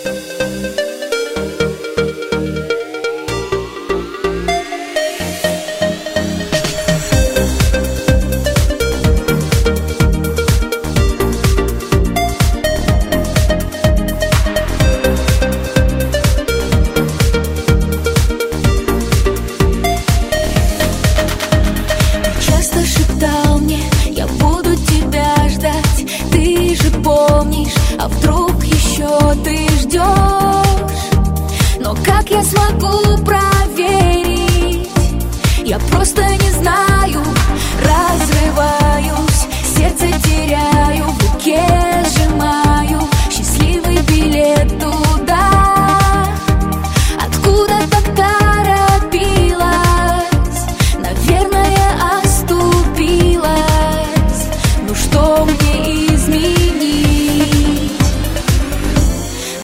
А вдруг еще ты ждешь? Но как я смогу проверить? Я просто не знаю.